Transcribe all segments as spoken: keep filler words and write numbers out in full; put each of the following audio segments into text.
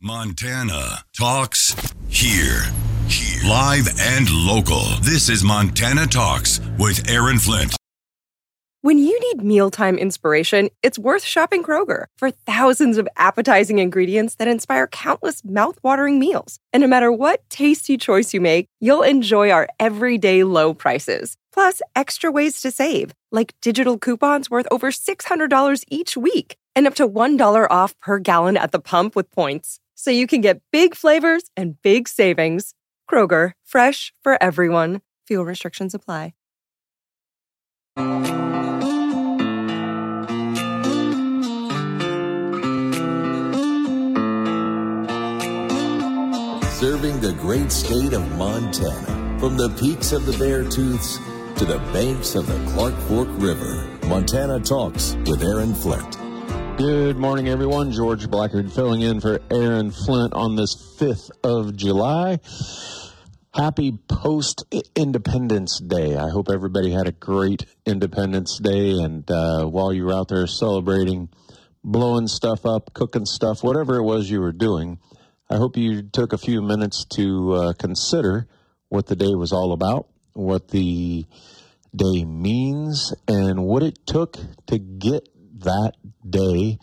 Montana Talks here. Here. Live and local. This is Montana Talks with Aaron Flint. When you need mealtime inspiration, it's worth shopping Kroger for thousands of appetizing ingredients that inspire countless mouth-watering meals. And no matter what tasty choice you make, you'll enjoy our everyday low prices. Plus, extra ways to save, like digital coupons worth over six hundred dollars each week and up to one dollar off per gallon at the pump with points. So you can get big flavors and big savings. Kroger, fresh for everyone. Fuel restrictions apply. Serving the great state of Montana, from the peaks of the Beartooths to the banks of the Clark Fork River. Montana Talks with Aaron Flint. Good morning, everyone. George Blackard filling in for Aaron Flint on this fifth of July. Happy post-Independence Day. I hope everybody had a great Independence Day, and uh, while you were out there celebrating, blowing stuff up, cooking stuff, whatever it was you were doing, I hope you took a few minutes to uh, consider what the day was all about, what the day means, and what it took to get that day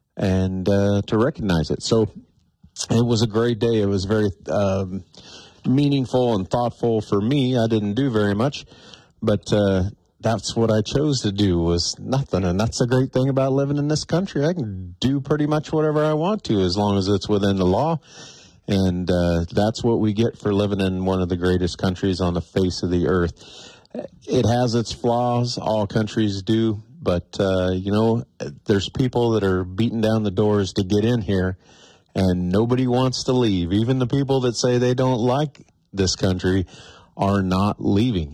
and uh, to recognize it. So it was a great day. It was very um, meaningful and thoughtful for me. I didn't do very much, but uh, that's what I chose to do, was nothing. And that's the great thing about living in this country. I can do pretty much whatever I want to as long as it's within the law. And uh, that's what we get for living in one of the greatest countries on the face of the earth. It has its flaws. All countries do. But, uh, you know, there's people that are beating down the doors to get in here, and nobody wants to leave. Even the people that say they don't like this country are not leaving.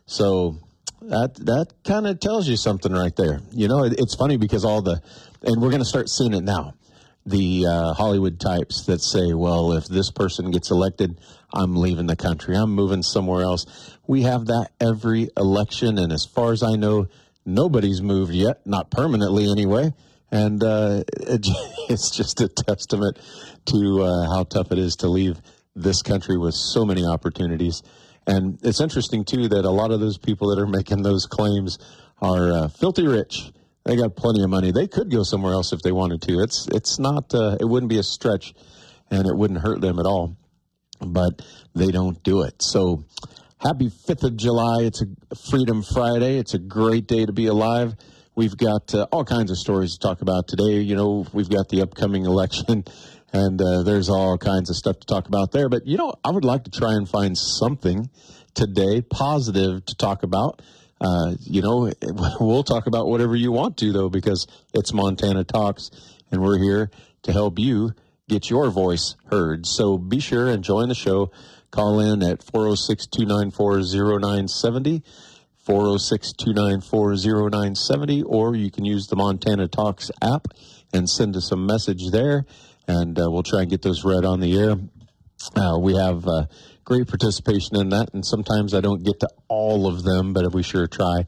So that that kind of tells you something right there. You know, it, it's funny because all the, and we're going to start seeing it now, the uh, Hollywood types that say, well, if this person gets elected, I'm leaving the country. I'm moving somewhere else. We have that every election, and as far as I know, nobody's moved yet, not permanently anyway. And uh, it, it's just a testament to uh, how tough it is to leave this country with so many opportunities. And it's interesting, too, that a lot of those people that are making those claims are uh, filthy rich. They got plenty of money. They could go somewhere else if they wanted to. It's it's not, uh, it wouldn't be a stretch, and it wouldn't hurt them at all. But they don't do it. So happy fifth of July. It's a Freedom Friday. It's a great day to be alive. We've got uh, all kinds of stories to talk about today. You know, we've got the upcoming election, and uh, there's all kinds of stuff to talk about there. But, you know, I would like to try and find something today positive to talk about. Uh, you know, we'll talk about whatever you want to, though, because it's Montana Talks, and we're here to help you get your voice heard. So be sure and join the show. Call in at four oh six, two nine four, oh nine seven oh, four oh six, two nine four, oh nine seven oh, or you can use the Montana Talks app and send us a message there, and uh, we'll try and get those read on the air. Uh, we have uh, great participation in that, and sometimes I don't get to all of them, but we sure try.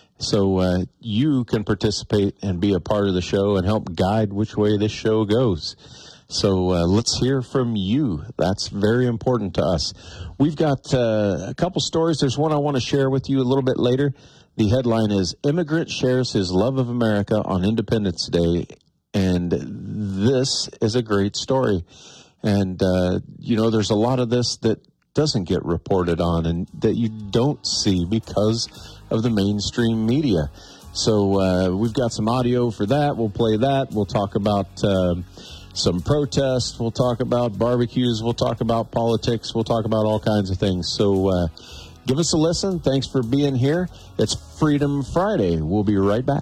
So uh, you can participate and be a part of the show and help guide which way this show goes. So uh, let's hear from you. That's very important to us. We've got uh, a couple stories. There's one I want to share with you a little bit later. The headline is, Immigrant Shares His Love of America on Independence Day. And this is a great story. And, uh, you know, there's a lot of this that doesn't get reported on and that you don't see because of the mainstream media. So uh, we've got some audio for that. We'll play that. We'll talk about Uh, some protests, we'll talk about barbecues, we'll talk about politics, we'll talk about all kinds of things. So uh, give us a listen. Thanks for being here. It's Freedom Friday. We'll be right back.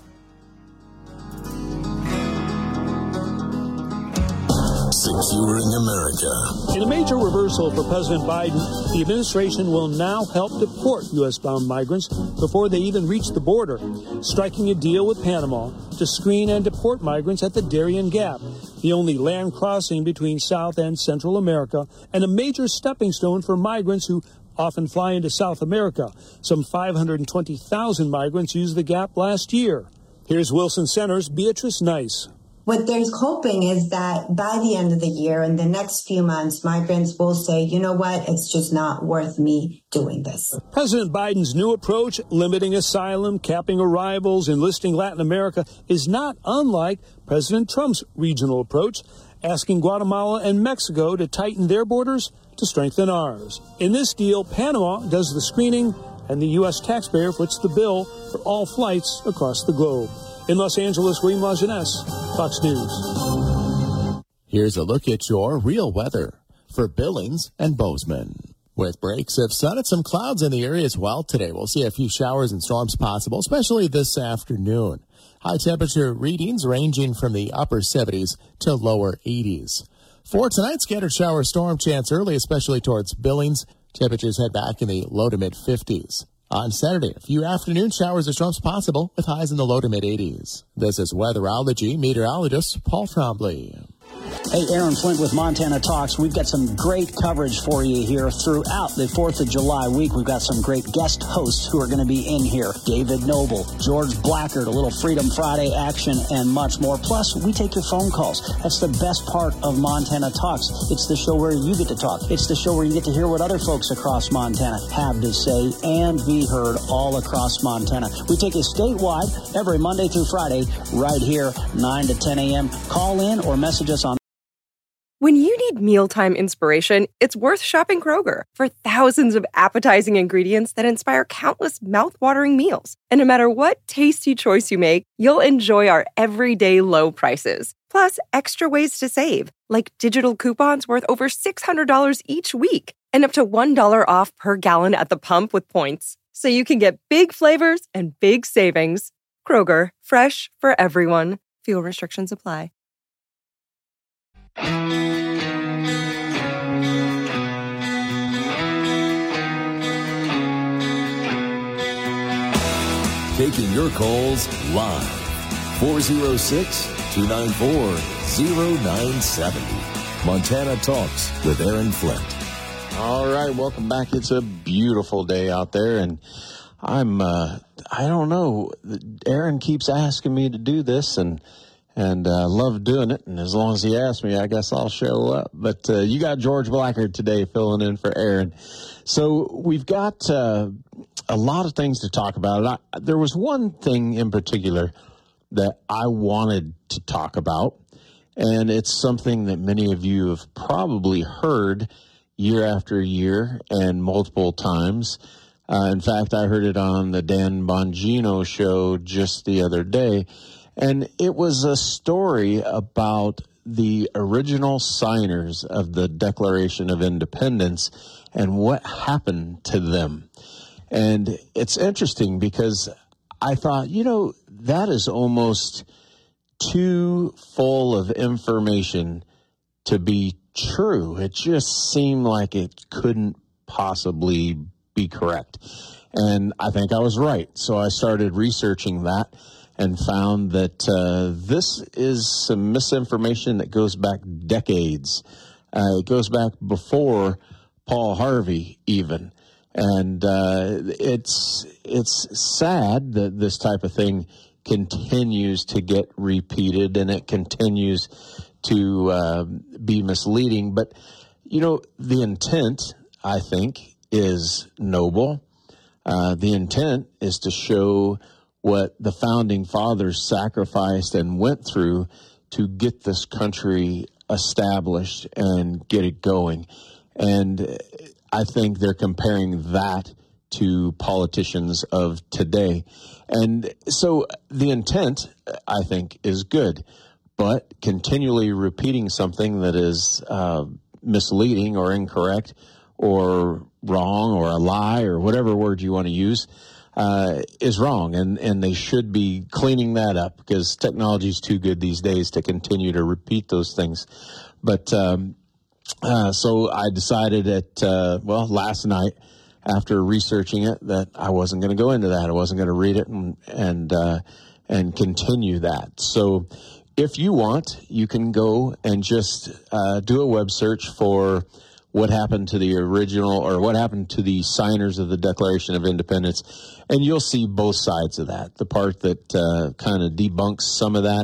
Securing America. In a major reversal for President Biden, the administration will now help deport U S-bound migrants before they even reach the border, striking a deal with Panama to screen and deport migrants at the Darien Gap, the only land crossing between South and Central America, and a major stepping stone for migrants who often fly into South America. Some five hundred twenty thousand migrants used the gap last year. Here's Wilson Center's Beatrice Nice. what they're hoping is that by the end of the year, in the next few months, migrants will say, you know what, it's just not worth me doing this. President Biden's new approach, limiting asylum, capping arrivals, enlisting Latin America, is not unlike President Trump's regional approach, asking Guatemala and Mexico to tighten their borders to strengthen ours. In this deal, Panama does the screening, and the U S taxpayer foots the bill for all flights across the globe. In Los Angeles, William Lajeunesse, Fox News. Here's a look at your real weather for Billings and Bozeman. With breaks of sun and some clouds in the area as well today, we'll see a few showers and storms possible, especially this afternoon. High temperature readings ranging from the upper seventies to lower eighties. For tonight, scattered shower storm chance early, especially towards Billings. Temperatures head back in the low to mid fifties. On Saturday, a few afternoon showers or storms possible with highs in the low to mid eighties. This is Weatherology meteorologist Paul Trombley. Hey, Aaron Flint with Montana Talks. We've got some great coverage for you here throughout the fourth of July week. We've got some great guest hosts who are going to be in here. David Noble, George Blackard, a little Freedom Friday action, and much more. Plus, we take your phone calls. That's the best part of Montana Talks. It's the show where you get to talk. It's the show where you get to hear what other folks across Montana have to say and be heard all across Montana. We take it statewide every Monday through Friday right here, nine to ten a.m. Call in or message us on. When you need mealtime inspiration, it's worth shopping Kroger for thousands of appetizing ingredients that inspire countless mouth-watering meals. And no matter what tasty choice you make, you'll enjoy our everyday low prices. Plus, extra ways to save, like digital coupons worth over six hundred dollars each week and up to one dollar off per gallon at the pump with points. So you can get big flavors and big savings. Kroger, fresh for everyone. Fuel restrictions apply. Taking your calls live. four oh six, two nine four, oh nine seven oh. Montana Talks with Aaron Flint. All right, welcome back. It's a beautiful day out there, and I'm, uh, I don't know, Aaron keeps asking me to do this, and and I uh, love doing it, and as long as he asks me, I guess I'll show up. But uh, you got George Blackard today filling in for Aaron. So we've got uh, a lot of things to talk about. I, there was one thing in particular that I wanted to talk about, and it's something that many of you have probably heard year after year and multiple times. Uh, in fact, I heard it on the Dan Bongino show just the other day, and it was a story about the original signers of the Declaration of Independence and what happened to them. And it's interesting because I thought, you know, that is almost too full of information to be true. It just seemed like it couldn't possibly be correct. And I think I was right. So I started researching that and found that uh, this is some misinformation that goes back decades. Uh, it goes back before Paul Harvey even. And uh, it's it's sad that this type of thing continues to get repeated and it continues to uh, be misleading. But, you know, the intent, I think, is noble. Uh, the intent is to show what the founding fathers sacrificed and went through to get this country established and get it going. And I think they're comparing that to politicians of today. And so the intent, I think, is good, but continually repeating something that is uh, misleading or incorrect or wrong or a lie or whatever word you want to use uh, is wrong. And, and they should be cleaning that up because technology is too good these days to continue to repeat those things. But um, uh, so I decided that, uh, well, last night, after researching it, that I wasn't going to go into that. I wasn't going to read it and and uh, and continue that. So if you want, you can go and just uh, do a web search for what happened to the original or what happened to the signers of the Declaration of Independence, and you'll see both sides of that, the part that uh, kind of debunks some of that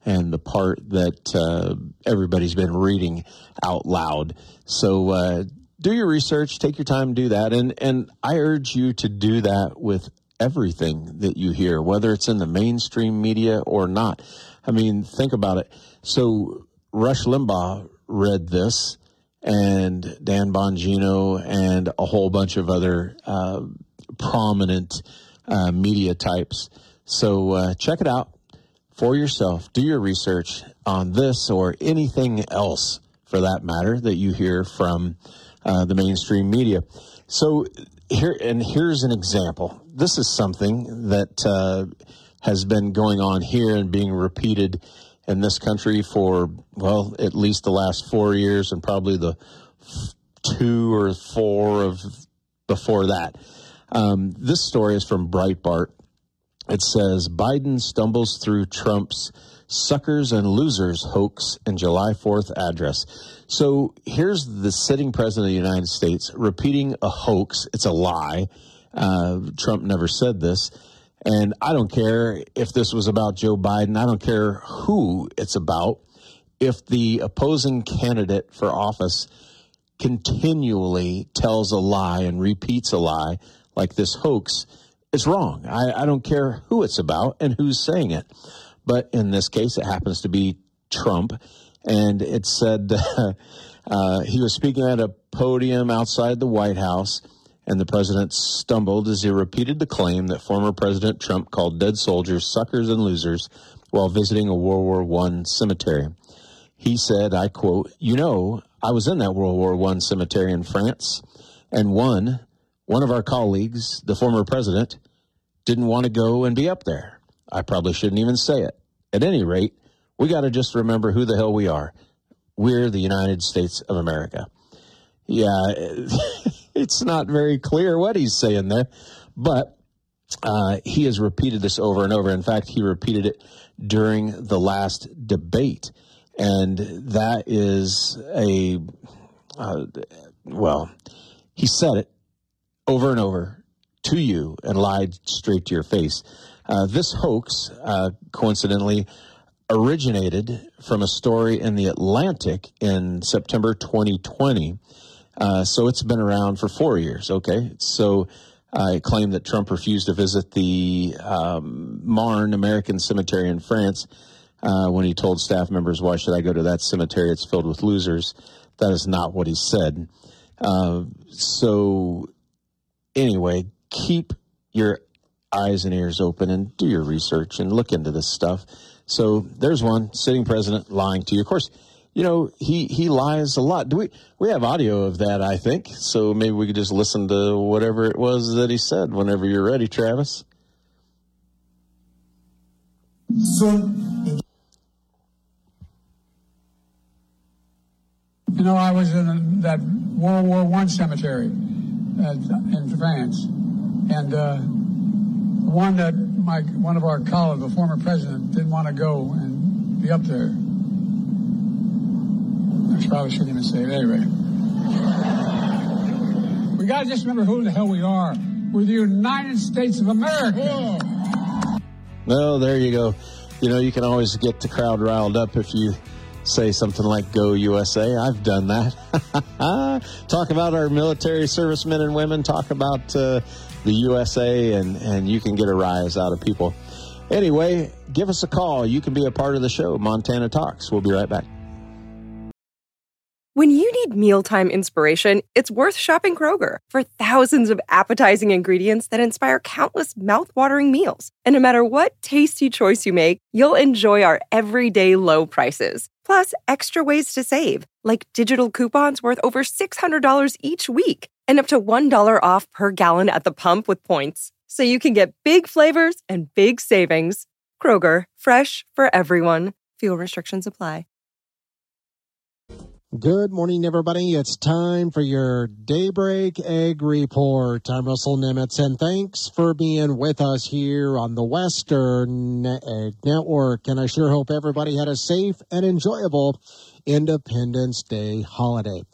and the part that uh, everybody's been reading out loud. So uh, do your research, take your time, do that. And, and I urge you to do that with everything that you hear, whether it's in the mainstream media or not. I mean, think about it. So Rush Limbaugh read this, and Dan Bongino and a whole bunch of other uh, prominent uh, media types. So uh, check it out for yourself. Do your research on this or anything else, for that matter, that you hear from uh, the mainstream media. So here, and here's an example. This is something that uh, has been going on here and being repeated in this country for, well, at least the last four years and probably the two or four of before that. Um, this story is from Breitbart. It says, Biden stumbles through Trump's suckers and losers hoax in July fourth address. So here's the sitting president of the United States repeating a hoax. It's a lie. Uh, Trump never said this. And I don't care if this was about Joe Biden. I don't care who it's about. If the opposing candidate for office continually tells a lie and repeats a lie like this hoax, it's wrong. I, I don't care who it's about and who's saying it. But in this case, it happens to be Trump. And it said uh, uh, he was speaking at a podium outside the White House, and the president stumbled as he repeated the claim that former President Trump called dead soldiers suckers and losers while visiting a World War One cemetery. He said, I quote, "You know, I was in that World War One cemetery in France, and one, one of our colleagues, the former president, didn't want to go and be up there. I probably shouldn't even say it. At any rate, we got to just remember who the hell we are. We're the United States of America." Yeah, it's not very clear what he's saying there, but uh, he has repeated this over and over. In fact, he repeated it during the last debate, and that is a, uh, well, he said it over and over to you and lied straight to your face. Uh, this hoax, uh, coincidentally, originated from a story in The Atlantic in September twenty twenty. Uh, so it's been around for four years, okay? So I claimed that Trump refused to visit the um, Marne American Cemetery in France uh, when he told staff members, why should I go to that cemetery? It's filled with losers. That is not what he said. Uh, so anyway, keep your eyes and ears open and do your research and look into this stuff. So there's one sitting president lying to you. Of course, you know, he, he lies a lot. Do we we have audio of that, I think. So maybe we could just listen to whatever it was that he said whenever you're ready, Travis. So, you know, I was in that World War One cemetery uh, in France, and uh, one that my one of our colleagues, the former president, didn't want to go and be up there. I probably shouldn't even say it anyway. We got to just remember who the hell we are. We're the United States of America. Well, there you go. You know, you can always get the crowd riled up if you say something like "Go U S A." I've done that. Talk about our military servicemen and women. Talk about uh, the U S A, and, and you can get a rise out of people. Anyway, give us a call. You can be a part of the show. Montana Talks. We'll be right back. When you need mealtime inspiration, it's worth shopping Kroger for thousands of appetizing ingredients that inspire countless mouth-watering meals. And no matter what tasty choice you make, you'll enjoy our everyday low prices. Plus, extra ways to save, like digital coupons worth over six hundred dollars each week and up to one dollar off per gallon at the pump with points. So you can get big flavors and big savings. Kroger, fresh for everyone. Fuel restrictions apply. Good morning, everybody. It's time for your Daybreak Egg Report. I'm Russell Nimitz, and thanks for being with us here on the Western Egg Network. And I sure hope everybody had a safe and enjoyable Independence Day holiday.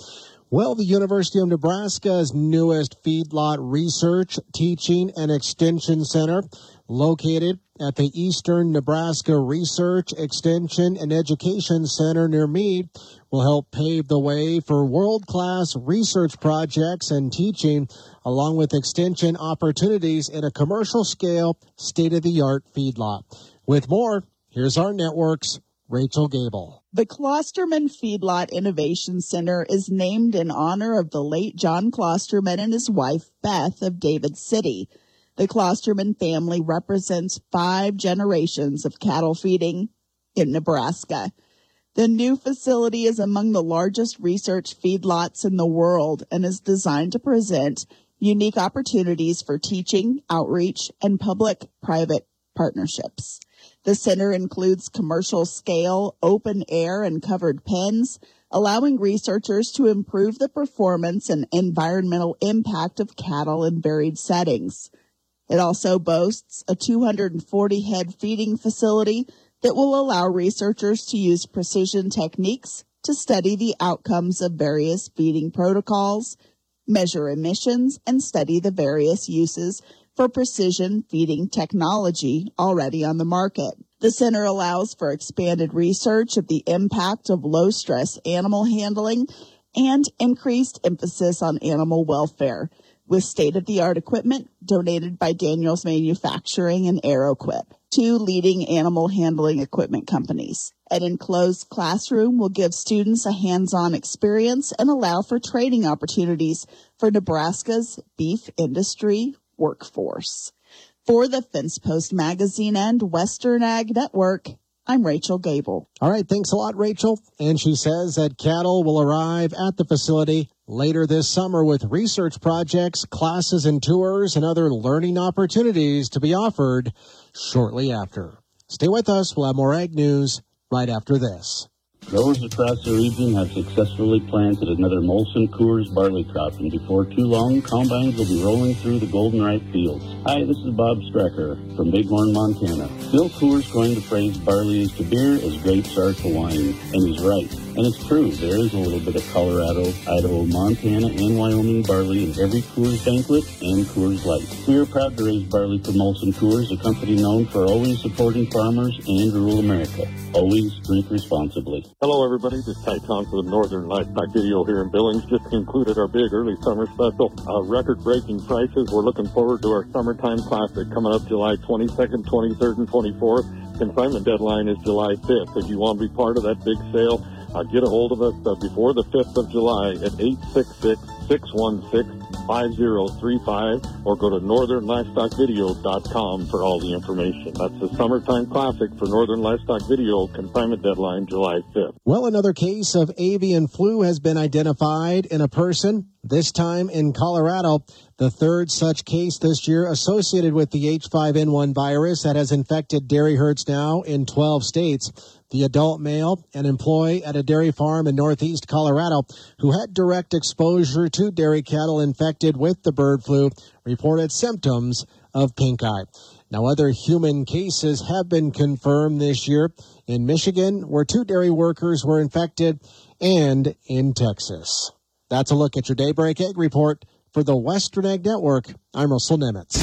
Well, the University of Nebraska's newest Feedlot Research, Teaching, and Extension Center, located at the Eastern Nebraska Research, Extension, and Education Center near Meade, will help pave the way for world-class research projects and teaching, along with extension opportunities in a commercial-scale, state-of-the-art feedlot. With more, here's our network's Rachel Gable. The Klosterman Feedlot Innovation Center is named in honor of the late John Klosterman and his wife, Beth, of David City. The Klosterman family represents five generations of cattle feeding in Nebraska. The new facility is among the largest research feedlots in the world and is designed to present unique opportunities for teaching, outreach, and public-private partnerships. The center includes commercial-scale, open-air, and covered pens, allowing researchers to improve the performance and environmental impact of cattle in varied settings. It also boasts a two hundred forty head feeding facility that will allow researchers to use precision techniques to study the outcomes of various feeding protocols, measure emissions, and study the various uses for precision feeding technology already on the market. The center allows for expanded research of the impact of low-stress animal handling and increased emphasis on animal welfare, with state-of-the-art equipment donated by Daniels Manufacturing and AeroQuip, two leading animal handling equipment companies. An enclosed classroom will give students a hands-on experience and allow for training opportunities for Nebraska's beef industry workforce. For the Fence Post Magazine and Western Ag Network, I'm Rachel Gable. All right, thanks a lot, Rachel. And she says that cattle will arrive at the facility later this summer with research projects, classes and tours, and other learning opportunities to be offered shortly after. Stay with us. We'll have more ag news right after this. Growers across the region have successfully planted another Molson Coors barley crop, and before too long, combines will be rolling through the golden-ripe fields. Hi, this is Bob Strecker from Bighorn, Montana. Bill Coors coined the phrase barley is to beer as grapes are to wine, and he's right. And it's true, there is a little bit of Colorado, Idaho, Montana, and Wyoming barley in every Coors banquet and Coors Light. We are proud to raise barley for Molson Coors, a company known for always supporting farmers and rural America. Always drink responsibly. Hello, everybody. This is Ty Thompson of Northern Livestock Video here in Billings. Just concluded our big early summer special. Uh, record-breaking prices. We're looking forward to our Summertime Classic coming up July twenty-second, twenty-third, and twenty-fourth. Consignment deadline is July fifth. If you want to be part of that big sale, uh, get a hold of us uh, before the fifth of July at eight six six, six one six, five zero three five or go to northern livestock video dot com for all the information. That's the Summertime Classic for Northern Livestock Video. Consignment deadline July fifth. Well, another case of avian flu has been identified in a person, this time in Colorado. The third such case this year associated with the H five N one virus that has infected dairy herds now in twelve states. The adult male, an employee at a dairy farm in northeast Colorado who had direct exposure to dairy cattle infected with the bird flu, reported symptoms of pink eye. Now, other human cases have been confirmed this year in Michigan, where two dairy workers were infected, and in Texas. That's a look at your Daybreak Egg Report. For the Western Ag Network, I'm Russell Nemitz.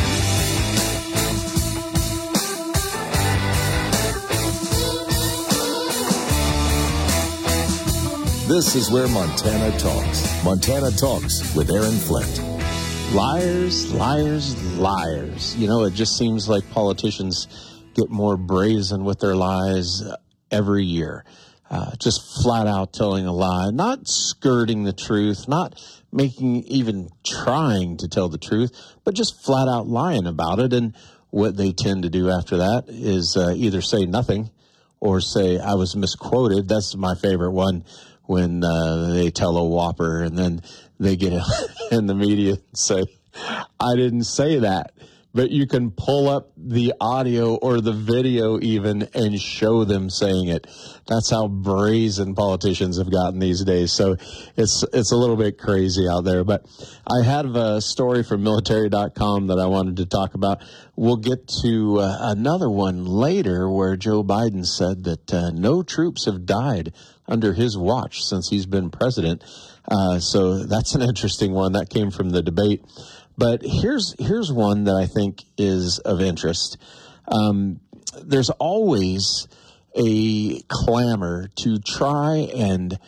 This is where Montana talks. Montana Talks with Aaron Flint. Liars, liars, liars. You know, it just seems like politicians get more brazen with their lies every year. Uh, just flat out telling a lie, not skirting the truth, not making, even trying to tell the truth, but just flat out lying about it. And what they tend to do after that is uh, either say nothing or say, I was misquoted. That's my favorite one, when uh, they tell a whopper and then they get in the media and say, I didn't say that, but you can pull up the audio or the video even and show them saying it. That's how brazen politicians have gotten these days. So it's it's a little bit crazy out there. But I have a story from military dot com that I wanted to talk about. We'll get to uh, another one later where Joe Biden said that uh, no troops have died under his watch since he's been president. Uh, so that's an interesting one. That came from the debate. But here's here's one that I think is of interest. Um, there's always a clamor to try and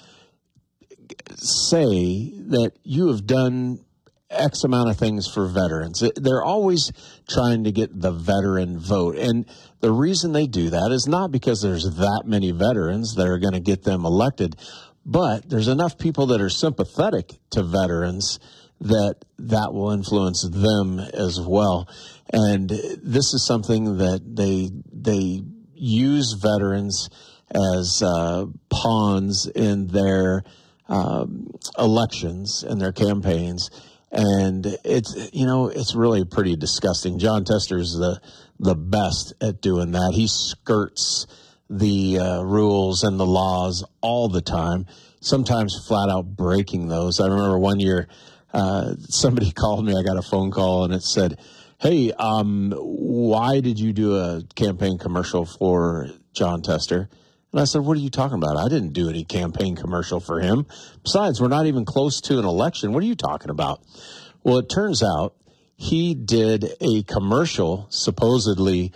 say that you have done X amount of things for veterans. They're always trying to get the veteran vote. And the reason they do that is not because there's that many veterans that are going to get them elected, but there's enough people that are sympathetic to veterans that that will influence them as well. And this is something that they they use veterans as uh, pawns in their um, elections and their campaigns. And it's, you know, it's really pretty disgusting. Jon Tester's the the best at doing that. He skirts the uh, rules and the laws all the time, sometimes flat out breaking those. I remember one year uh, somebody called me. I got a phone call and it said, hey, um, why did you do a campaign commercial for Jon Tester? And I said, what are you talking about? I didn't do any campaign commercial for him. Besides, we're not even close to an election. What are you talking about? Well, it turns out he did a commercial supposedly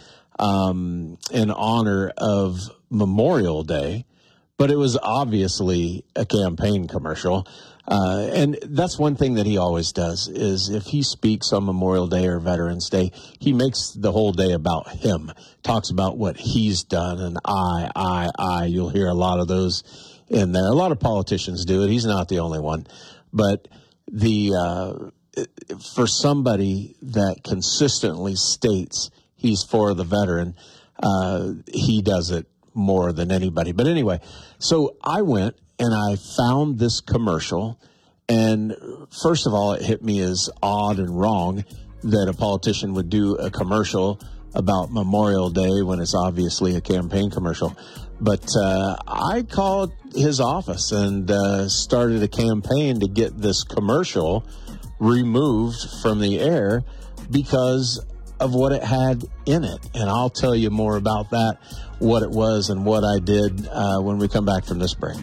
um, in honor of Memorial Day, but it was obviously a campaign commercial. Uh, and that's one thing that he always does is if he speaks on Memorial Day or Veterans Day, he makes the whole day about him, talks about what he's done, and I, I, I. You'll hear a lot of those in there. A lot of politicians do it. He's not the only one. But the uh, for somebody that consistently states he's for the veteran, uh, he does it more than anybody. But anyway, so I went and I found this commercial, and first of all, it hit me as odd and wrong that a politician would do a commercial about Memorial Day when it's obviously a campaign commercial. But uh, I called his office and uh, started a campaign to get this commercial removed from the air because of what it had in it. And I'll tell you more about that, what it was and what I did uh, when we come back from this break.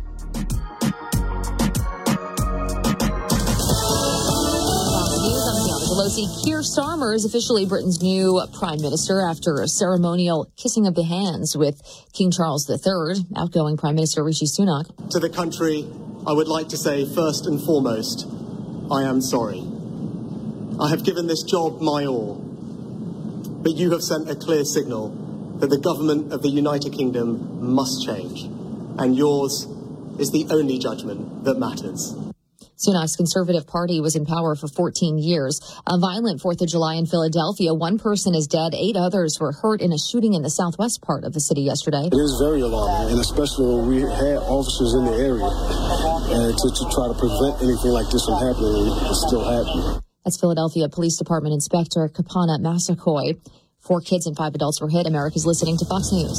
Keir Starmer is officially Britain's new prime minister after a ceremonial kissing of the hands with King Charles the Third. Outgoing Prime Minister Rishi Sunak. To the country, I would like to say first and foremost, I am sorry. I have given this job my all, but you have sent a clear signal that the government of the United Kingdom must change, and yours is the only judgment that matters. Sunak's Conservative Party was in power for fourteen years. A violent fourth of July in Philadelphia. One person is dead. Eight others were hurt in a shooting in the southwest part of the city yesterday. It is very alarming, and especially when we had officers in the area. And to, to try to prevent anything like this from happening, it's still happening. That's Philadelphia Police Department Inspector Kapana Massakoy. Four kids and five adults were hit. America's listening to Fox News.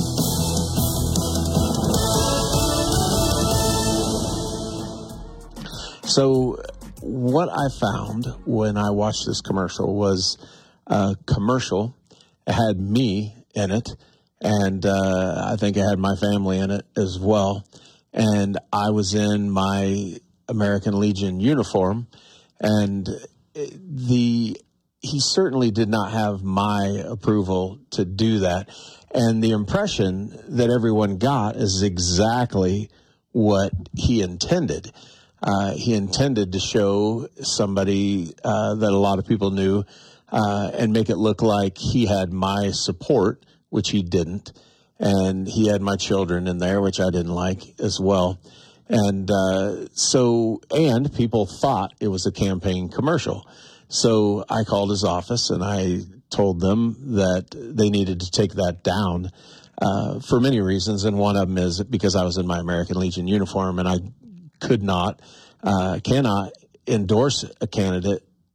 So what I found when I watched this commercial was a commercial. It had me in it, and uh, I think it had my family in it as well. And I was in my American Legion uniform, and the he certainly did not have my approval to do that. And the impression that everyone got is exactly what he intended. Uh, he intended to show somebody uh, that a lot of people knew uh, and make it look like he had my support, which he didn't. And he had my children in there, which I didn't like as well. And uh, so, and people thought it was a campaign commercial. So I called his office and I told them that they needed to take that down uh, for many reasons. And one of them is because I was in my American Legion uniform and I could not, uh, cannot endorse a candidate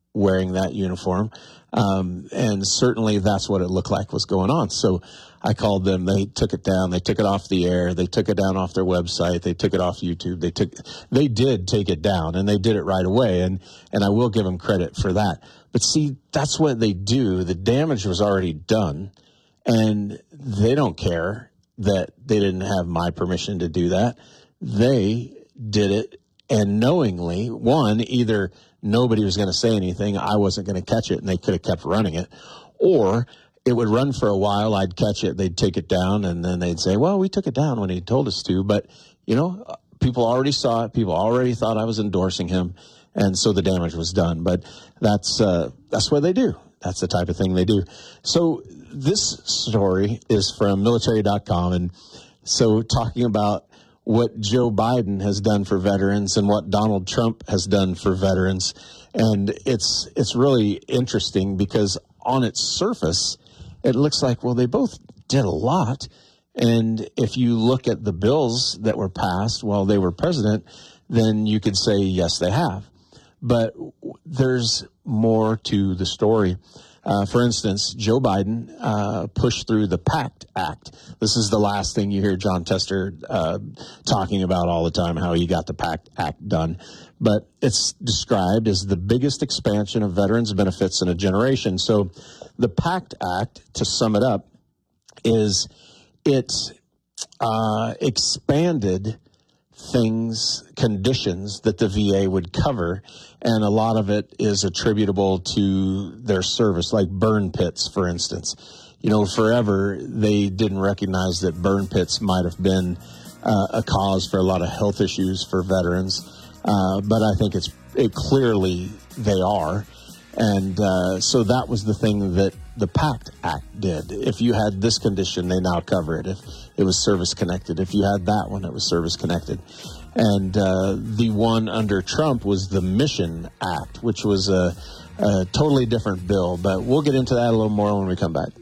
wearing that uniform. Um, and certainly that's what it looked like was going on. So I called them. They took it down. They took it off the air. They took it down off their website. They took it off YouTube. They took, they did take it down, and they did it right away. And, and I will give them credit for that. But see, that's what they do. The damage was already done, and they don't care that they didn't have my permission to do that. They did it, and knowingly, one, either nobody was going to say anything, I wasn't going to catch it, and they could have kept running it, or it would run for a while, I'd catch it, they'd take it down, and then they'd say, well, we took it down when he told us to. But, you know, people already saw it. People already thought I was endorsing him, and so the damage was done. But that's uh, that's what they do. That's the type of thing they do. So this story is from military dot com, and so talking about what Joe Biden has done for veterans and what Donald Trump has done for veterans. And it's it's really interesting because on its surface, it looks like, well, they both did a lot. And if you look at the bills that were passed while they were president, then you could say, yes, they have. But there's more to the story. Uh, for instance, Joe Biden uh, pushed through the PACT Act. This is the last thing you hear Jon Tester uh, talking about all the time, how he got the PACT Act done. But it's described as the biggest expansion of veterans' benefits in a generation. So the PACT Act, to sum it up, is it uh, expanded things, conditions that the V A would cover, and a lot of it is attributable to their service, like burn pits, for instance. You know, forever they didn't recognize that burn pits might have been uh, a cause for a lot of health issues for veterans, uh, but I think it's it clearly they are. And uh, so that was the thing that the PACT Act did. If you had this condition, they now cover it. If it was service-connected. If you had that one, it was service-connected. And uh, the one under Trump was the Mission Act, which was a, a totally different bill. But we'll get into that a little more when we come back.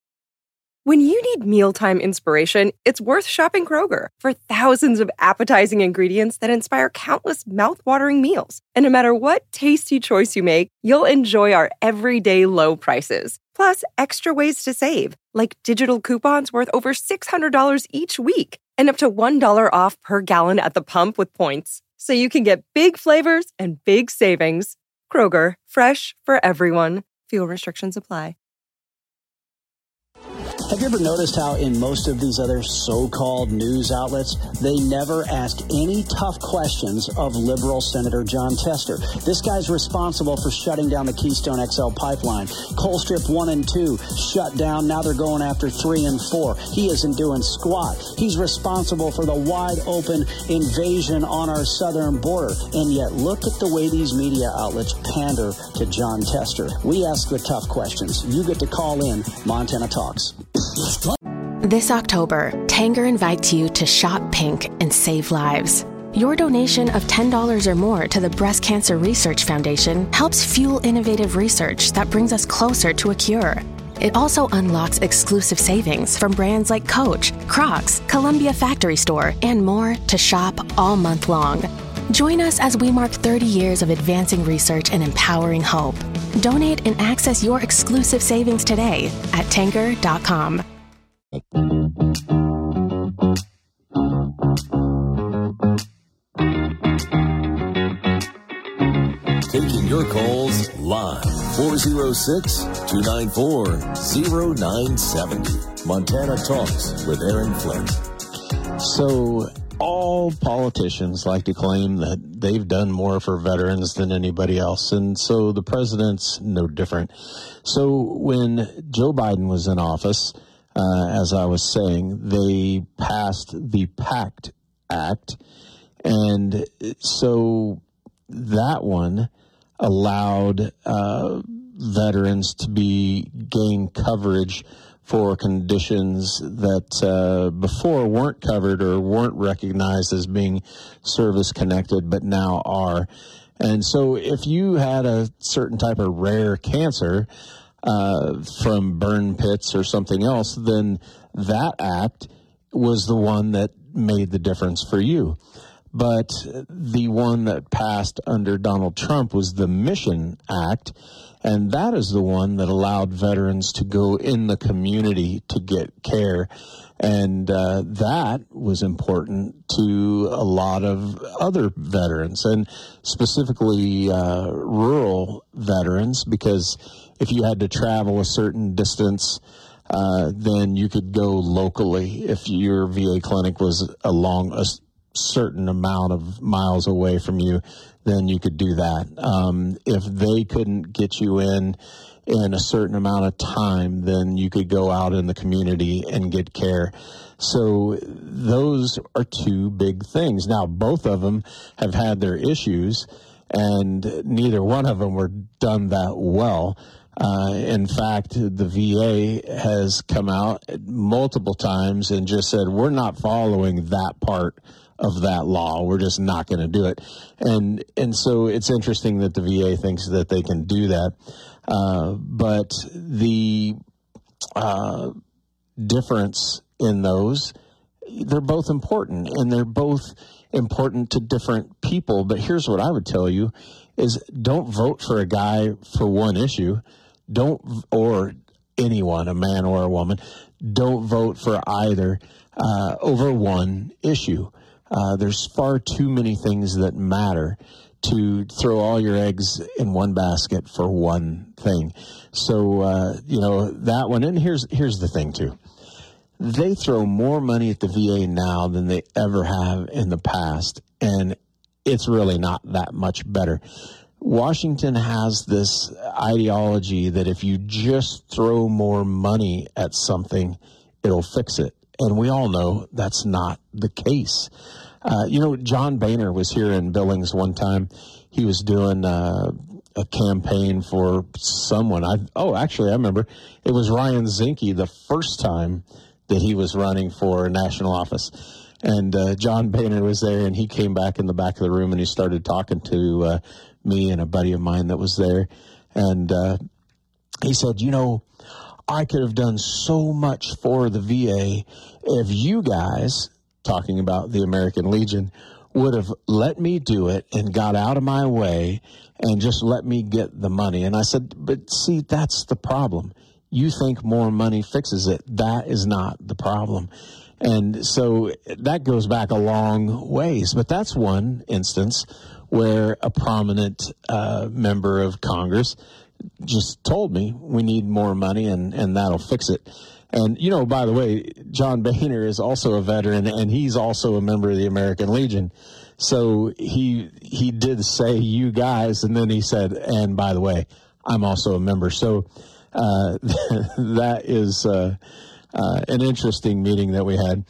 When you need mealtime inspiration, it's worth shopping Kroger for thousands of appetizing ingredients that inspire countless mouth-watering meals. And no matter what tasty choice you make, you'll enjoy our everyday low prices. Plus, extra ways to save, like digital coupons worth over six hundred dollars each week and up to one dollar off per gallon at the pump with points. So you can get big flavors and big savings. Kroger, fresh for everyone. Fuel restrictions apply. Have you ever noticed how in most of these other so-called news outlets, they never ask any tough questions of liberal Senator Jon Tester? This guy's responsible for shutting down the Keystone X L pipeline. Colstrip one and two shut down. Now they're going after three and four. He isn't doing squat. He's responsible for the wide open invasion on our southern border. And yet look at the way these media outlets pander to Jon Tester. We ask the tough questions. You get to call in Montana Talks. This October, Tanger invites you to shop pink and save lives. Your donation of ten dollars or more to the Breast Cancer Research Foundation helps fuel innovative research that brings us closer to a cure. It also unlocks exclusive savings from brands like Coach, Crocs, Columbia Factory Store, and more to shop all month long. Join us as we mark thirty years of advancing research and empowering hope. Donate and access your exclusive savings today at tanger dot com. Taking your calls live. four oh six, two nine four, oh nine seven oh. Montana Talks with Aaron Flint. So all politicians like to claim that they've done more for veterans than anybody else, and so the president's no different. So when Joe Biden was in office, uh, as I was saying, they passed the PACT Act, and so that one allowed uh, veterans to be gain coverage for conditions that uh, before weren't covered or weren't recognized as being service-connected, but now are. And so if you had a certain type of rare cancer uh, from burn pits or something else, then that act was the one that made the difference for you. But the one that passed under Donald Trump was the Mission Act, and that is the one that allowed veterans to go in the community to get care. And uh, that was important to a lot of other veterans, and specifically uh, rural veterans, because if you had to travel a certain distance, uh, then you could go locally. If your V A clinic was along a certain amount of miles away from you, then you could do that. Um, if they couldn't get you in in a certain amount of time, then you could go out in the community and get care. So those are two big things. Now, both of them have had their issues, and neither one of them were done that well. Uh, in fact, the V A has come out multiple times and just said, we're not following that part of that law. We're just not going to do it. And and so it's interesting that the V A thinks that they can do that. Uh, but the uh, difference in those, they're both important, and they're both important to different people. But here's what I would tell you is don't vote for a guy for one issue. Don't, or anyone, a man or a woman, don't vote for either uh, over one issue. Uh, there's far too many things that matter to throw all your eggs in one basket for one thing. So, uh, you know, that one. And here's here's the thing, too. They throw more money at the V A now than they ever have in the past, and it's really not that much better. Washington has this ideology that if you just throw more money at something, it'll fix it. And we all know that's not the case. Uh, you know, John Boehner was here in Billings one time. He was doing uh, a campaign for someone. I Oh, actually, I remember. It was Ryan Zinke the first time that he was running for national office. And uh, John Boehner was there, and he came back in the back of the room, and he started talking to uh, me and a buddy of mine that was there. And uh, he said, you know, I could have done so much for the V A if you guys, talking about the American Legion, would have let me do it and got out of my way and just let me get the money. And I said, but see, that's the problem. You think more money fixes it. That is not the problem. And so that goes back a long ways. But that's one instance where a prominent uh, member of Congress just told me we need more money and, and that'll fix it. And, you know, by the way, John Boehner is also a veteran, and he's also a member of the American Legion. So he he did say you guys, and then he said, and by the way, I'm also a member. So uh, that is uh, uh, an interesting meeting that we had.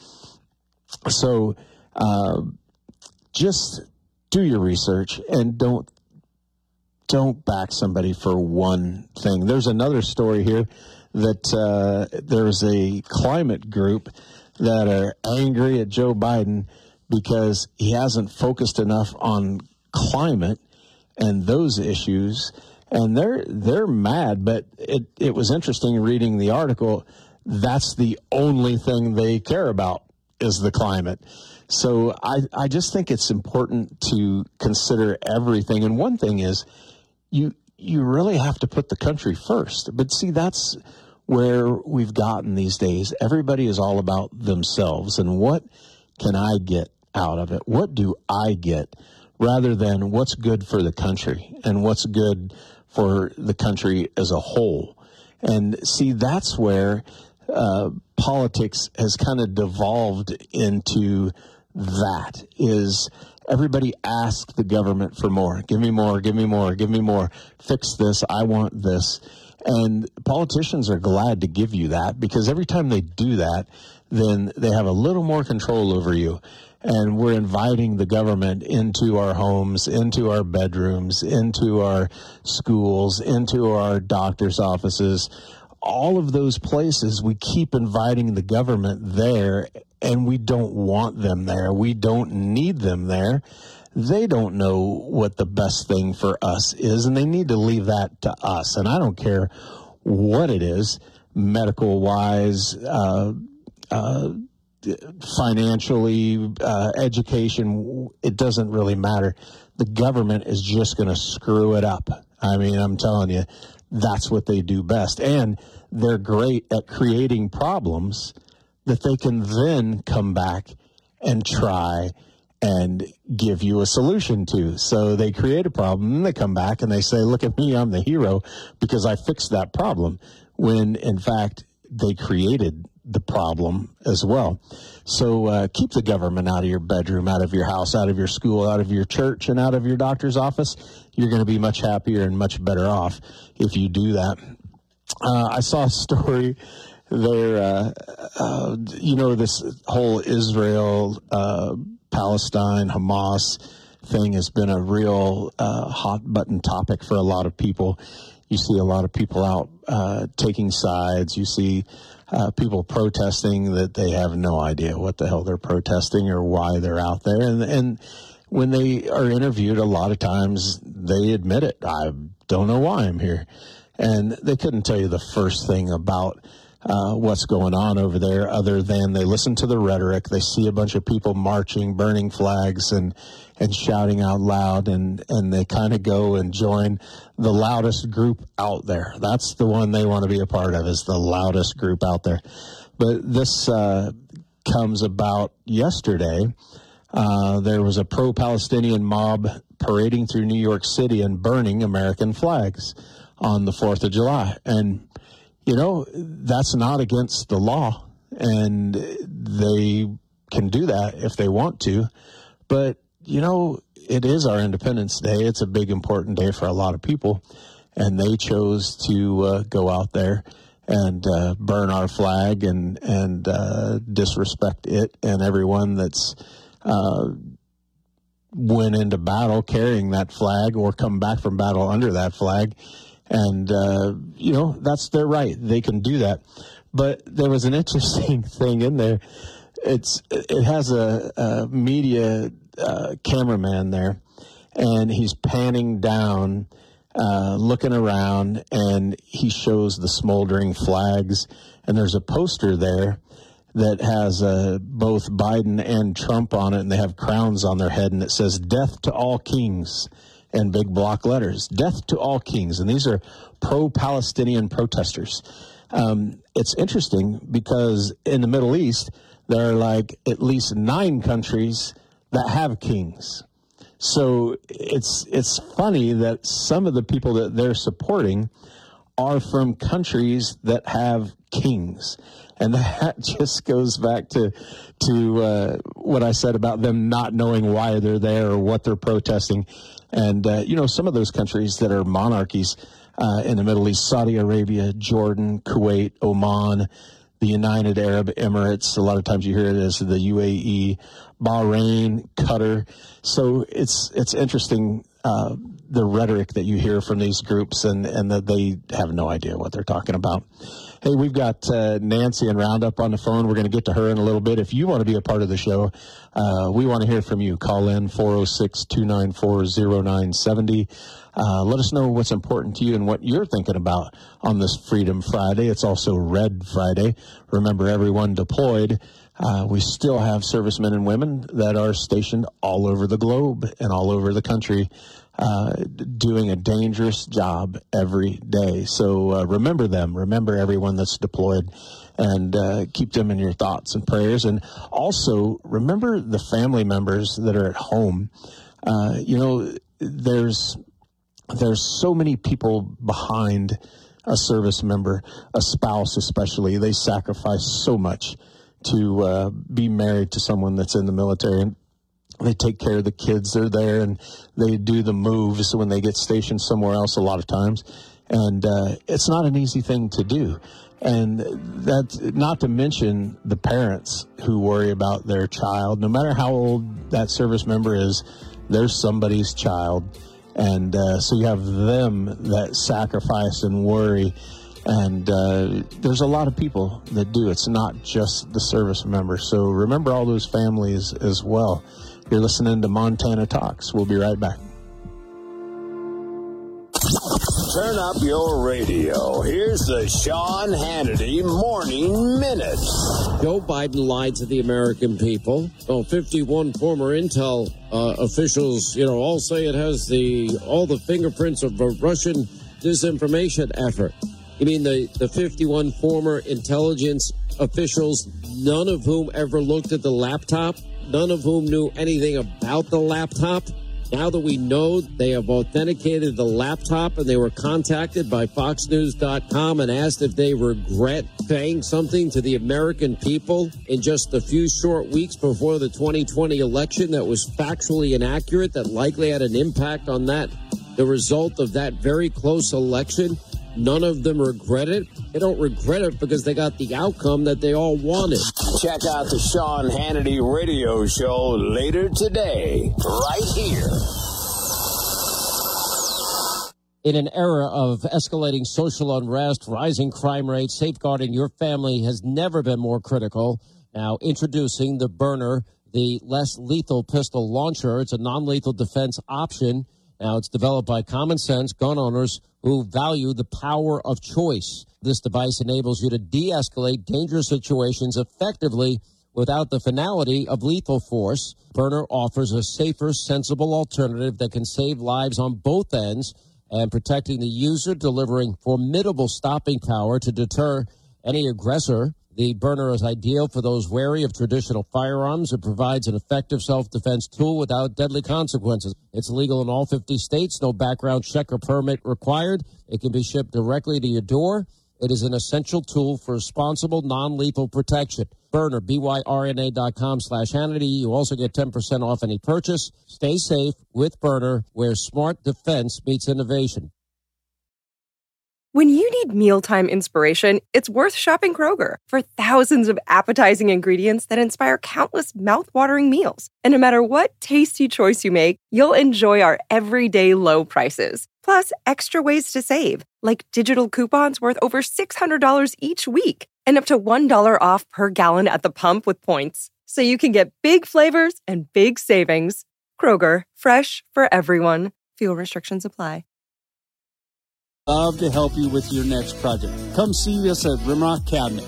So uh, just do your research and don't don't back somebody for one thing. There's another story here that uh, there's a climate group that are angry at Joe Biden because he hasn't focused enough on climate and those issues, and they're they're mad. But it, it was interesting reading the article. That's the only thing they care about is the climate. So I, I just think it's important to consider everything. And one thing is you you really have to put the country first. But see, that's where we've gotten these days. Everybody is all about themselves and what can I get out of it? What do I get? Rather than what's good for the country and what's good for the country as a whole. And see, that's where uh, politics has kind of devolved into that, is everybody asks the government for more. Give me more, give me more, give me more. Fix this, I want this. And politicians are glad to give you that, because every time they do that, then they have a little more control over you. And we're inviting the government into our homes, into our bedrooms, into our schools, into our doctor's offices. All of those places, we keep inviting the government there, and we don't want them there. We don't need them there. They don't know what the best thing for us is, and they need to leave that to us. And I don't care what it is, medical-wise, uh, uh, financially, uh, education, it doesn't really matter. The government is just going to screw it up. I mean, I'm telling you, that's what they do best. And they're great at creating problems that they can then come back and try and give you a solution to. So they create a problem, and they come back and they say, look at me, I'm the hero because I fixed that problem, when in fact they created the problem as well. So uh, keep the government out of your bedroom, out of your house, out of your school, out of your church, and out of your doctor's office. You're going to be much happier and much better off if you do that. Uh, I saw a story there, uh, uh, you know, this whole Israel, uh, Palestine, Hamas thing has been a real uh, hot button topic for a lot of people. You see a lot of people out uh, taking sides. You see uh, people protesting that they have no idea what the hell they're protesting or why they're out there. And, and when they are interviewed, a lot of times they admit it. I don't know why I'm here. And they couldn't tell you the first thing about Uh, what's going on over there, other than they listen to the rhetoric. They see a bunch of people marching, burning flags, and and shouting out loud, and, and they kind of go and join the loudest group out there. That's the one they want to be a part of, is the loudest group out there. But this uh, comes about yesterday. Uh, there was a pro-Palestinian mob parading through New York City and burning American flags on the fourth of July. And you know, that's not against the law, and they can do that if they want to. But, you know, it is our Independence Day. It's a big, important day for a lot of people, and they chose to uh, go out there and uh, burn our flag and, and uh, disrespect it and everyone that's uh, went into battle carrying that flag or come back from battle under that flag. And, uh, you know, that's their right. They can do that. But there was an interesting thing in there. It's It has a, a media uh, cameraman there, and he's panning down, uh, looking around, and he shows the smoldering flags. And there's a poster there that has uh, both Biden and Trump on it, and they have crowns on their head, and it says, "Death to all kings," and big block letters, "Death to all kings." And these are pro-Palestinian protesters. Um, it's interesting because in the Middle East, there are like at least nine countries that have kings. So it's it's funny that some of the people that they're supporting are from countries that have kings. And that just goes back to to uh, what I said about them not knowing why they're there or what they're protesting. And, uh, you know, some of those countries that are monarchies uh, in the Middle East, Saudi Arabia, Jordan, Kuwait, Oman, the United Arab Emirates, a lot of times you hear it as the U A E, Bahrain, Qatar. So it's it's interesting, uh, the rhetoric that you hear from these groups, and, and that they have no idea what they're talking about. Hey, we've got uh, Nancy and Roundup on the phone. We're going to get to her in a little bit. If you want to be a part of the show, uh, we want to hear from you. Call in four oh six, two nine four, oh nine seven oh. Uh, let us know what's important to you and what you're thinking about on this Freedom Friday. It's also Red Friday. Remember, everyone deployed. Uh, we still have servicemen and women that are stationed all over the globe and all over the country, uh, doing a dangerous job every day. So uh, remember them. Remember everyone that's deployed, and uh, keep them in your thoughts and prayers. And also remember the family members that are at home. Uh, you know, there's there's so many people behind a service member, a spouse especially. They sacrifice so much to uh, be married to someone that's in the military, and they take care of the kids. They're there, and they do the moves when they get stationed somewhere else a lot of times. And uh, it's not an easy thing to do. And that, not to mention the parents who worry about their child. No matter how old that service member is, there's somebody's child. And uh, so you have them that sacrifice and worry. And uh, there's a lot of people that do. It's not just the service members. So remember all those families as well. You're listening to Montana Talks. We'll be right back. Turn up your radio. Here's the Sean Hannity Morning Minute. Joe Biden lied to the American people. Oh, fifty-one former Intel uh, officials, you know, all say it has the all the fingerprints of a Russian disinformation effort. You mean the, the fifty-one former intelligence officials, none of whom ever looked at the laptop, none of whom knew anything about the laptop? Now that we know they have authenticated the laptop and they were contacted by Fox News dot com and asked if they regret saying something to the American people in just a few short weeks before the twenty twenty election that was factually inaccurate, that likely had an impact on that, the result of that very close election. None of them regret it. They don't regret it because they got the outcome that they all wanted. Check out the Sean Hannity radio show later today, right here. In an era of escalating social unrest, rising crime rates, safeguarding your family has never been more critical. Now, introducing the Byrna, the less lethal pistol launcher. It's a non-lethal defense option. Now, it's developed by common sense gun owners who value the power of choice. This device enables you to de-escalate dangerous situations effectively without the finality of lethal force. Byrna offers a safer, sensible alternative that can save lives on both ends and protecting the user, delivering formidable stopping power to deter any aggressor. The Byrna is ideal for those wary of traditional firearms. It provides an effective self-defense tool without deadly consequences. It's legal in all fifty states. No background check or permit required. It can be shipped directly to your door. It is an essential tool for responsible, non-lethal protection. Byrna, B Y R N A dot com slash Hannity. You also get ten percent off any purchase. Stay safe with Byrna, where smart defense meets innovation. When you need mealtime inspiration, it's worth shopping Kroger for thousands of appetizing ingredients that inspire countless mouth-watering meals. And no matter what tasty choice you make, you'll enjoy our everyday low prices. Plus, extra ways to save, like digital coupons worth over six hundred dollars each week and up to one dollar off per gallon at the pump with points. So you can get big flavors and big savings. Kroger, fresh for everyone. Fuel restrictions apply. Love to help you with your next project. Come see us at Rimrock Cabinet.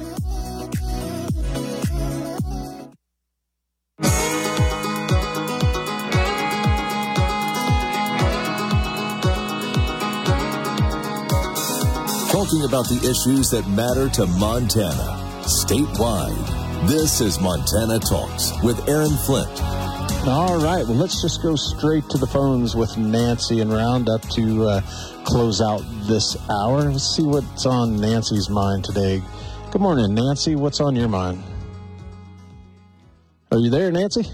Talking about the issues that matter to Montana, statewide. This is Montana Talks with Aaron Flint. All right, well, let's just go straight to the phones with Nancy and Roundup to uh, close out this hour. Let's see what's on Nancy's mind today. Good morning, Nancy. What's on your mind? Are you there, Nancy?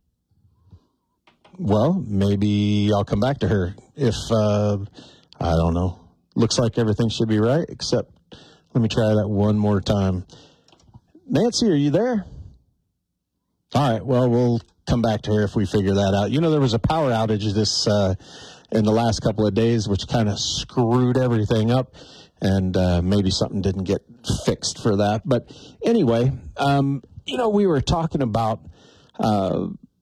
Well, maybe I'll come back to her if, uh, I don't know. Looks like everything should be right, except let me try that one more time. Nancy, are you there? All right, well, we'll come back to her if we figure that out. You know, there was a power outage this uh, in the last couple of days, which kind of screwed everything up, and uh, maybe something didn't get fixed for that. But anyway, um, you know, we were talking about uh,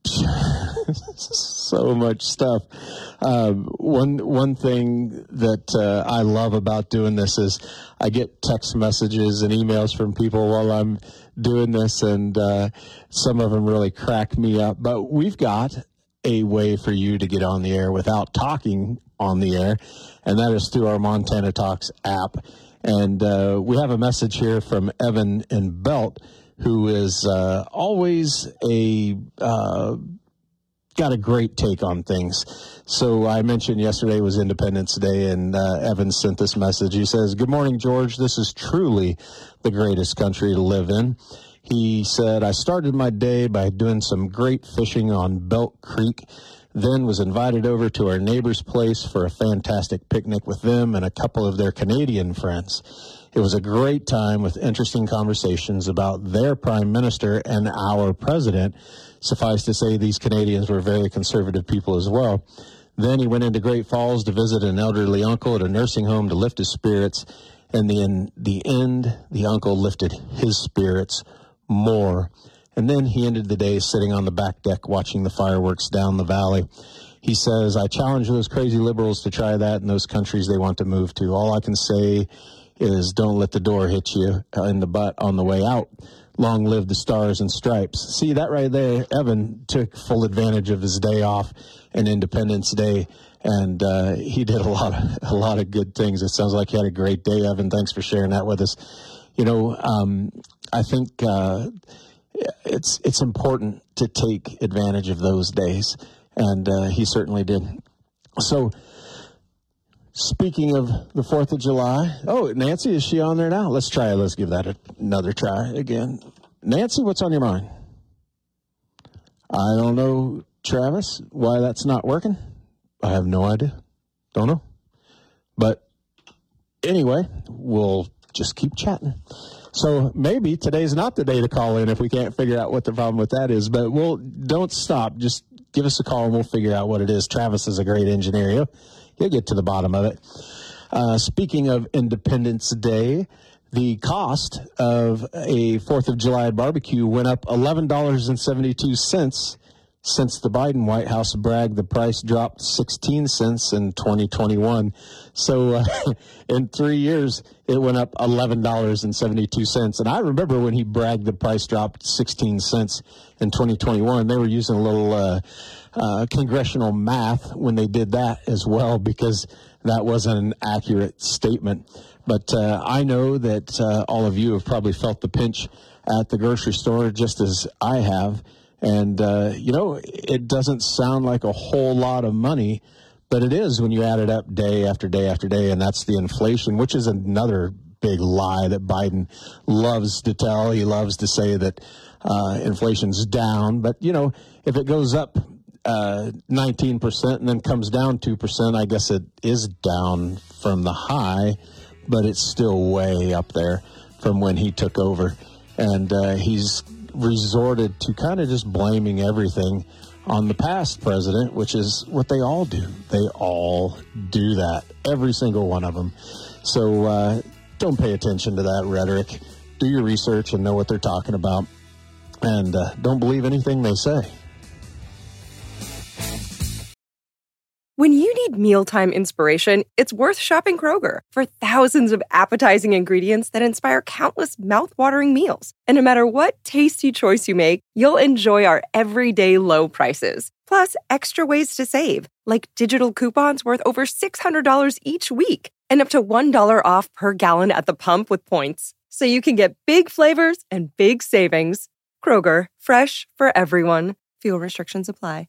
so much stuff. Uh, one one thing that uh, I love about doing this is I get text messages and emails from people while I'm doing this, and uh, some of them really crack me up. But we've got a way for you to get on the air without talking on the air, and that is through our Montana Talks app. And uh, we have a message here from Evan in Belt, who is uh, always a uh, got a great take on things. So I mentioned yesterday was Independence Day, and uh, Evan sent this message. He says, "Good morning, George. This is truly the greatest country to live in." He said, "I started my day by doing some great fishing on Belt Creek, then was invited over to our neighbor's place for a fantastic picnic with them and a couple of their Canadian friends. It was a great time with interesting conversations about their prime minister and our president. Suffice to say, these Canadians were very conservative people as well. Then he went into Great Falls to visit an elderly uncle at a nursing home to lift his spirits. And in the end, the uncle lifted his spirits more. And then he ended the day sitting on the back deck watching the fireworks down the valley. he says, I challenge those crazy liberals to try that in those countries they want to move to. All I can say is don't let the door hit you in the butt on the way out. Long live the stars and stripes. See, that right there, Evan took full advantage of his day off and Independence Day, and uh, he did a lot of a lot of good things. It sounds like you had a great day, Evan. Thanks for sharing that with us. You know, um, I think uh, it's it's important to take advantage of those days, and uh, he certainly did. So, speaking of the fourth of July, oh, Nancy, is she on there now? Let's try it. Let's give that a, another try again. Nancy, what's on your mind? I don't know, Travis, why that's not working. I have no idea. Don't know. But anyway, we'll just keep chatting. So maybe today's not the day to call in if we can't figure out what the problem with that is. But we'll don't stop. Just give us a call and we'll figure out what it is. Travis is a great engineer. He'll, he'll get to the bottom of it. Uh, speaking of Independence Day, the cost of a fourth of July barbecue went up eleven dollars and seventy-two cents since the Biden White House bragged the price dropped sixteen cents in twenty twenty-one. So uh, in three years, it went up eleven dollars and seventy-two cents. And I remember when he bragged the price dropped sixteen cents in twenty twenty-one, they were using a little uh, uh, congressional math when they did that as well, because that wasn't an accurate statement. But uh, I know that uh, all of you have probably felt the pinch at the grocery store just as I have. And, uh, you know, it doesn't sound like a whole lot of money, but it is when you add it up day after day after day, and that's the inflation, which is another big lie that Biden loves to tell. He loves to say that uh, inflation's down, but, you know, if it goes up uh, nineteen percent and then comes down two percent, I guess it is down from the high, but it's still way up there from when he took over. And uh, he's resorted to kind of just blaming everything on the past president, which is what they all do. They all do that, every single one of them. So uh, don't pay attention to that rhetoric. Do your research and know what they're talking about. And uh, don't believe anything they say. When you need mealtime inspiration, it's worth shopping Kroger for thousands of appetizing ingredients that inspire countless mouth-watering meals. And no matter what tasty choice you make, you'll enjoy our everyday low prices. Plus, extra ways to save, like digital coupons worth over six hundred dollars each week and up to one dollar off per gallon at the pump with points. So you can get big flavors and big savings. Kroger, fresh for everyone. Fuel restrictions apply.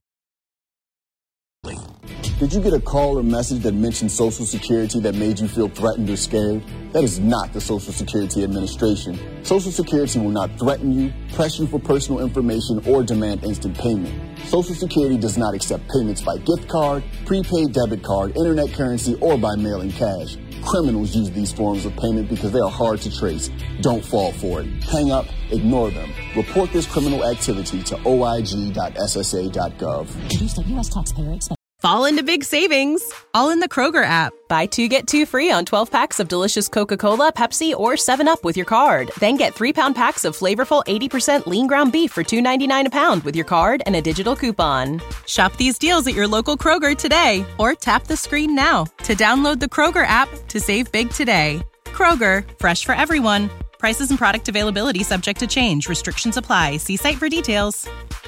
Did you get a call or message that mentioned Social Security that made you feel threatened or scared? That is not the Social Security Administration. Social Security will not threaten you, press you for personal information, or demand instant payment. Social Security does not accept payments by gift card, prepaid debit card, internet currency, or by mailing cash. Criminals use these forms of payment because they are hard to trace. Don't fall for it. Hang up, ignore them. Report this criminal activity to O I G dot S S A dot gov. Produced at U S taxpayer expense. Fall into big savings, all in the Kroger app. Buy two, get two free on twelve packs of delicious Coca-Cola, Pepsi, or seven up with your card. Then get three-pound packs of flavorful eighty percent lean ground beef for two ninety-nine a pound with your card and a digital coupon. Shop these deals at your local Kroger today, or tap the screen now to download the Kroger app to save big today. Kroger, fresh for everyone. Prices and product availability subject to change. Restrictions apply. See site for details.